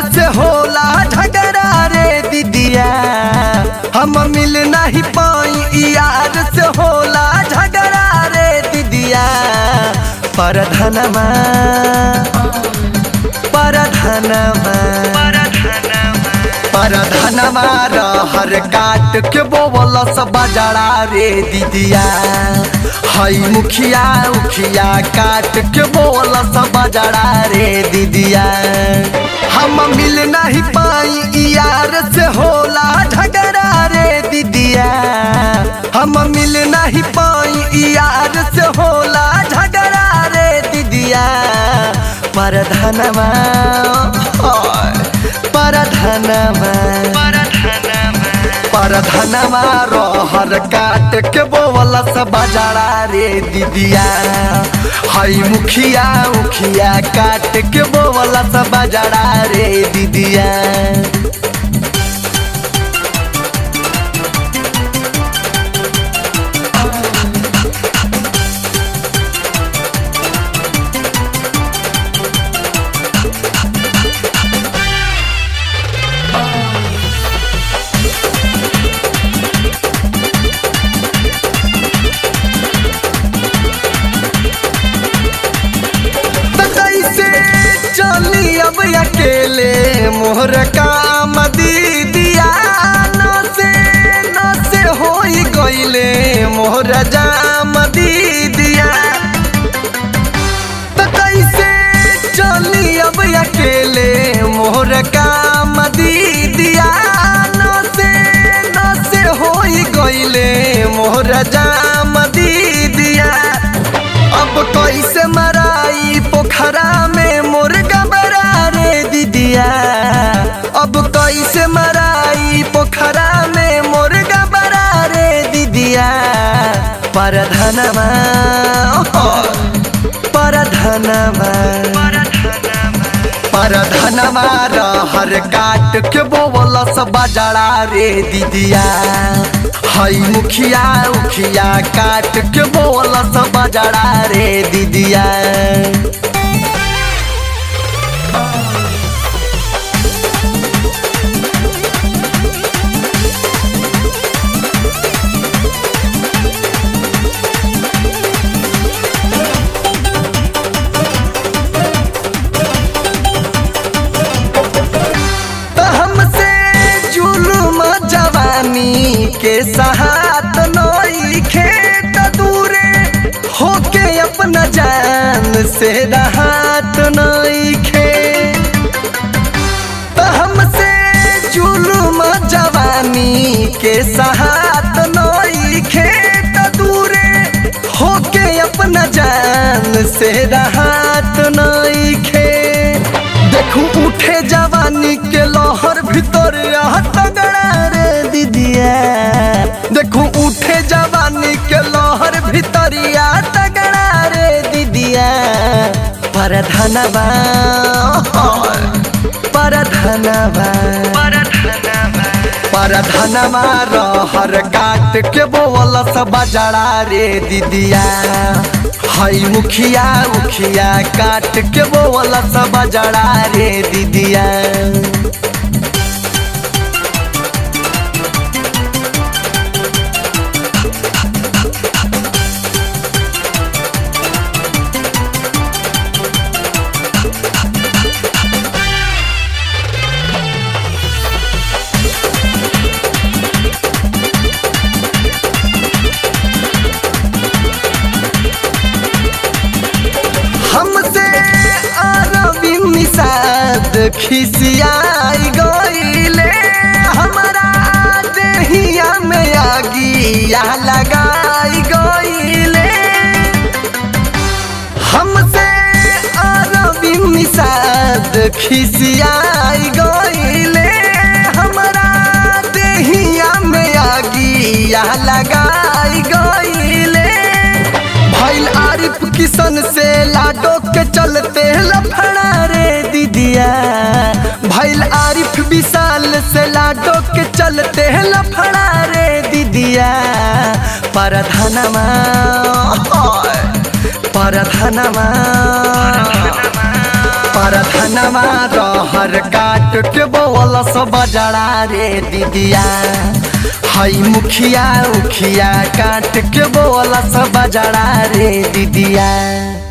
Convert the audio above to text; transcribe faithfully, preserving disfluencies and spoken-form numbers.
से होला झगड़ा रे दीदिया, हम मिल नहीं पाई यार से होला झगड़ा रे दीदिया। परधनमा परधनमा परधनमा रहर काट के बोवल सब जड़ा रे दीदिया। हई मुखिया उखिया काट के बोवल सब जड़ा रे दीदिया। हम मिल नहीं पाई यार से होला झगड़ा रे दीदिया, हम मिल नहीं पाई यार से होला झगड़ा रे दीदिया। परधनमा परधनमा परधनमा रहर काट के बोवल सब जड़ा रे दीदिया। हई मुखिया उखिया काट के बोवल सब जड़ा रे दीदिया। अब अकेले मोहर काम दीदिया, न से न से हो गईले मोहर जाम दीदिया। तो कैसे चली अब अकेले मोहर काम दीदिया, न से न से हो गईले मोहर जाम दीदिया। अब कैसे मराई पोखरा में मोर गबरा रे दीदिया, अब कैसे मराई पोखरा में मोर गबरा रे दीदिया। परधनमा परधनमा परधनमा रहर काट के बोवल सब जड़ा रे दीदिया। हई मुखिया उखिया काट के बोवल सब जड़ा रे दीदिया। के साथ नइखे त दूरे होके अपना जान से राहत नइखे। त हमसे जुल्म जवानी के साथ नइखे त दूरे होके अपना जान से राहत नइखे। देखू उठे जवानी के लहर भीतर तगड़ा रे दीदिया, देखू उठे जवानी के लहर भीतरिया तगड़ा रे दीदिया। परधनमा परधनमा परधनमा रहर काट के बोवल सब जड़ा रे दीदिया। हई मुखिया उखिया काट के बोवल सब जड़ा रे दीदिया। खिसियाई गईले हमारा देहिया में आगिया लगाई गईले। हमसे अरबी मिसाद खिसियाई गईले हमारा देहिया में आगिया लगाई गईले। भइल आरिफ किशन से लाडो के चलते लफड़ा रे दीदिया, भइल आरिफ विशाल से लाडो के चलते लफड़ा रे दीदिया। परधनमा परधनमा परधनवा रहर काट के बोल सब बजड़ा रे दीदिया। हई मुखिया उखिया काट के बोल सब बजड़ा रे दीदिया।